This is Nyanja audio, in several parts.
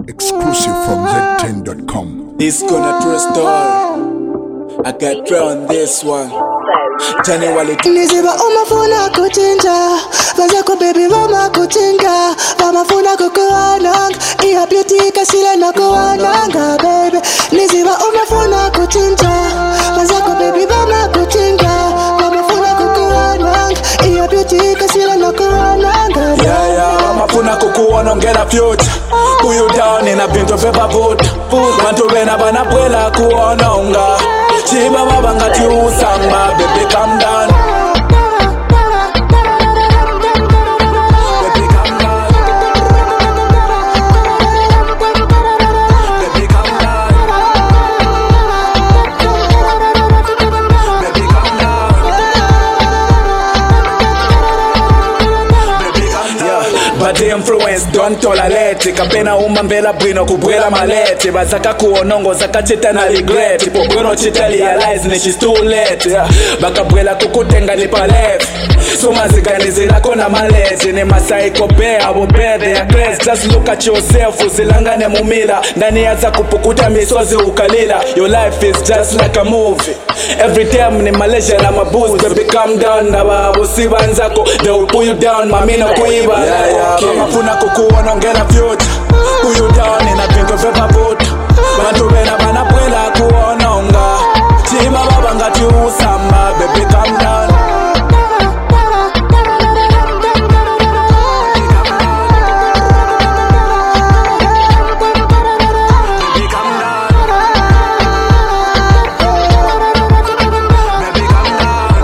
Exclusive from Z10.com. It's gonna true story. I got try on this one. January Niziba umafuna kuchinja Vanzako baby mama kuchinga Vamafuna kukuananga Iya beauty kasile na kuananga baby Niziba umafuna kuchinja Vanzako baby mama kuchinga Vamafuna kukuananga Iya beauty kasile na kuananga Yeah, vamafuna kukuonongela future Kuyu down in a bintu pepa buta Vantu vena vanapwela kuononga Chiba babanga tiusamba, baby calm down. Baby calm down. Baby calm down. Baby calm down. Baby calm down. But the influence don't tolerate. Kapena umambela bwino kubwela malete. Basaka kuonongo zakachita na regret. Pogweno chita realize ni she's too late. Bakabwela kukutenga ni palef. Sumazigani zilako na malete. Ni masaiko bea bobede ya class. Just look at yourself usilangane mumila. Ndani yaza kupukuta misozi ukalila. Your life is just like a movie. Every time ni Malaysia na mabooze. Baby calm down na babusi banzako. They will pull you down mamina kuiba. Mafuna kukuonongela future Kuyu down in a bintu pepa buta Bantu vena vanapwela kuononga Chiba babanga tiusamba Baby calm down. Baby calm down. Baby calm down.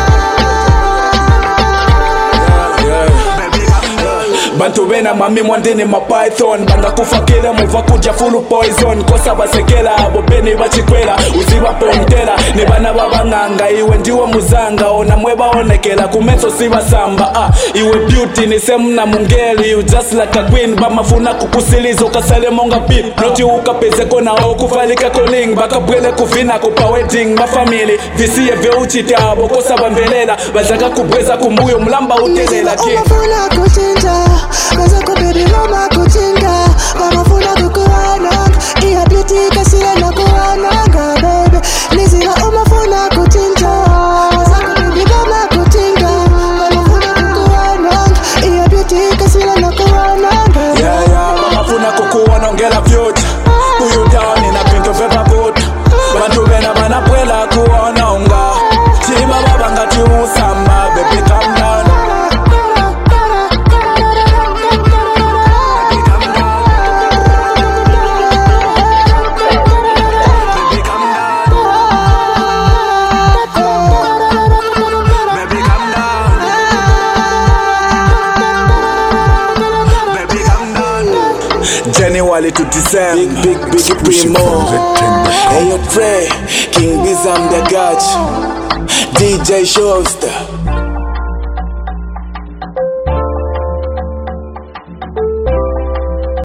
Baby calm down. Bantu vena mami mwandini ma python Banga kufakile muva kuja fulu poison Kosa basekela abo beni bachikwela Uziba pontela ni bana babanganga Iwe ndiwe muzanga ona mweba onekela Kumeso siba samba Iwe beauty ni semna mungeli You just like a queen Bamafuna kukusilizo kasale monga beat Noti ukapeze kona o kufalika koling Baka bwele kufina kupa wedding Mafamili visiye vye uchite abo Kosa bambelela Bazaka kubweza kumbuyo mlamba utelela Umafuna kuchinja Vanzako baby mama kuchinga Vamafuna kukuananga Iya beauty kasile na kuananga baby Niziba umafuna kuchinja Vanzako baby mama kuchinga Vamafuna kukuananga Iya beauty kasile na kuananga Yeah, vamafuna kukuonongela future Kuyu down in a bintu pepa buta Bantu vena vanapwela kuononga Chiba babanga tiusamba Baby calm down. Baby calm down. Baby calm down. Baby calm down. Baby calm down. January to December. Big Exclusive primo. from Z10.com. Hey yo Trey, King Bizam the Gach, DJ Showster.